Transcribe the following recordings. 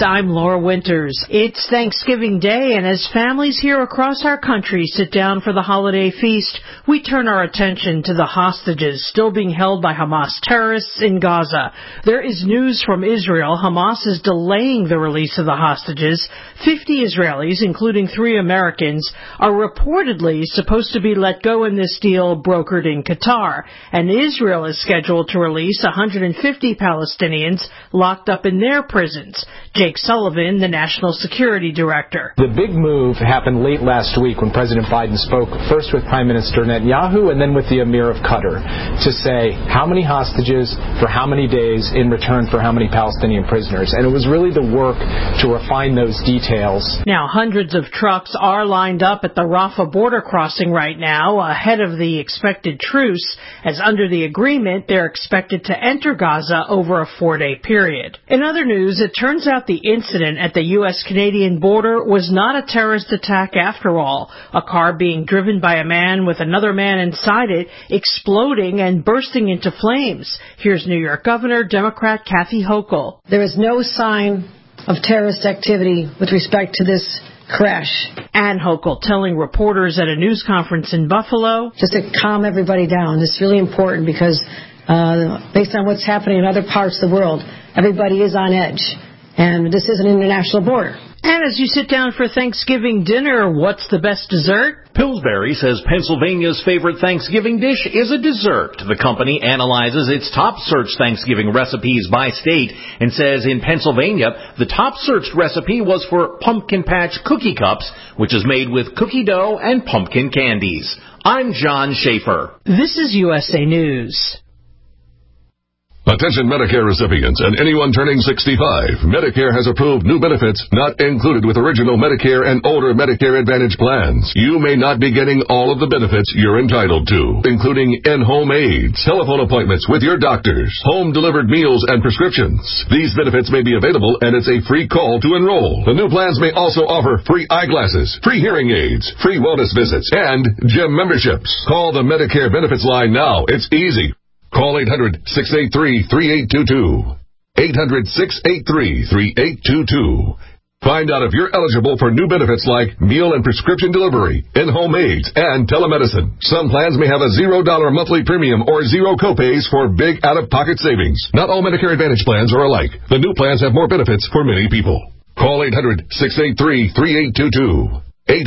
News, I'm Laura Winters. It's Thanksgiving Day, and as families here across our country sit down for the holiday feast, we turn our attention to the hostages still being held by Hamas terrorists in Gaza. There is news from Israel. Hamas is delaying the release of the hostages. 50 Israelis, including 3 Americans, are reportedly supposed to be let go in this deal brokered in Qatar, and Israel is scheduled to release 150 Palestinians locked up in their prisons. Jake Sullivan, the National Security Director. The big move happened late last week when President Biden spoke first with Prime Minister Netanyahu and then with the Emir of Qatar to say how many hostages for how many days in return for how many Palestinian prisoners. And it was really the work to refine those details. Now, hundreds of trucks are lined up at the Rafah border crossing right now ahead of the expected truce, as under the agreement, they're expected to enter Gaza over a 4-day period. In other news, it turns out the incident at the U.S.-Canadian border was not a terrorist attack after all. A car being driven by a man with another man inside it exploding and bursting into flames. Here's New York Governor, Democrat Kathy Hochul. There is no sign of terrorist activity with respect to this crash. Ann Hochul telling reporters at a news conference in Buffalo, just to calm everybody down. It's really important because based on what's happening in other parts of the world, everybody is on edge. And this is an international border. And as you sit down for Thanksgiving dinner, what's the best dessert? Pillsbury says Pennsylvania's favorite Thanksgiving dish is a dessert. The company analyzes its top searched Thanksgiving recipes by state and says in Pennsylvania, the top searched recipe was for Pumpkin Patch Cookie Cups, which is made with cookie dough and pumpkin candies. I'm John Schaefer. This is USA News. Attention Medicare recipients and anyone turning 65. Medicare has approved new benefits not included with original Medicare and older Medicare Advantage plans. You may not be getting all of the benefits you're entitled to, including in-home aids, telephone appointments with your doctors, home-delivered meals and prescriptions. These benefits may be available, and it's a free call to enroll. The new plans may also offer free eyeglasses, free hearing aids, free wellness visits, and gym memberships. Call the Medicare Benefits line now. It's easy. Call 800-683-3822. 800-683-3822. Find out if you're eligible for new benefits like meal and prescription delivery, in-home aids, and telemedicine. Some plans may have a $0 monthly premium or zero copays for big out-of-pocket savings. Not all Medicare Advantage plans are alike. The new plans have more benefits for many people. Call 800-683-3822.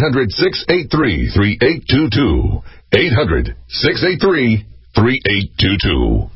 800-683-3822. 800-683-3822. 3822.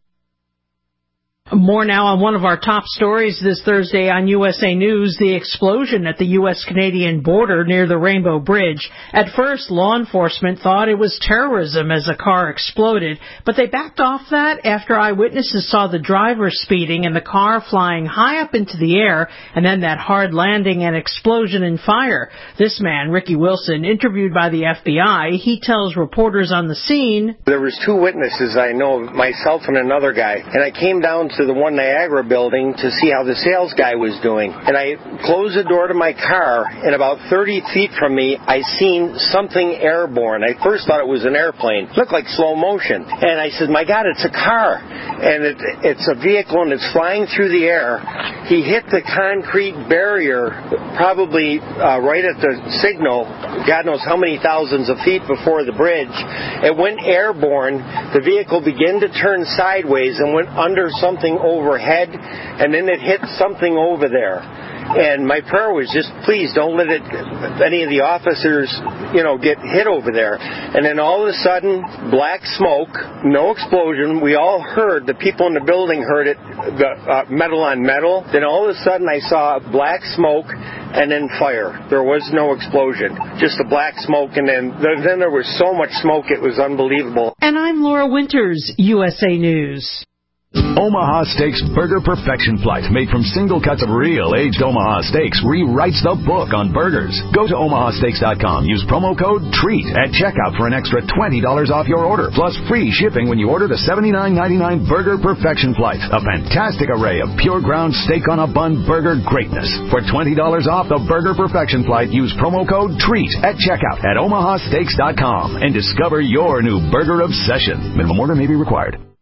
More now on one of our top stories this Thursday on USA News, the explosion at the U.S.-Canadian border near the Rainbow Bridge. At first, law enforcement thought it was terrorism as a car exploded, but they backed off that after eyewitnesses saw the driver speeding and the car flying high up into the air, and then that hard landing and explosion and fire. This man, Ricky Wilson, interviewed by the FBI, he tells reporters on the scene, there was 2 witnesses I know, myself and another guy, and I came down to the One Niagara building to see how the sales guy was doing. And I closed the door to my car, and about 30 feet from me, I seen something airborne. I first thought it was an airplane. It looked like slow motion. And I said, my God, it's a car. And it's a vehicle, and it's flying through the air. He hit the concrete barrier probably right at the signal, God knows how many thousands of feet before the bridge. It went airborne. The vehicle began to turn sideways and went under something overhead, and then it hit something over there. And my prayer was just, please don't let any of the officers, get hit over there. And then all of a sudden, black smoke, no explosion. We all heard, the people in the building heard it, the metal on metal. Then all of a sudden, I saw black smoke and then fire. There was no explosion, just a black smoke, and then there was so much smoke, it was unbelievable. And I'm Laura Winters, USA News. Omaha Steaks Burger Perfection Flight, made from single cuts of real aged Omaha steaks, rewrites the book on burgers. Go to omahasteaks.com. Use promo code TREAT at checkout for an extra $20 off your order, plus free shipping when you order the $79.99 Burger Perfection Flight. A fantastic array of pure ground steak on a bun burger greatness. For $20 off the Burger Perfection Flight, use promo code TREAT at checkout at omahasteaks.com and discover your new burger obsession. Minimum order may be required.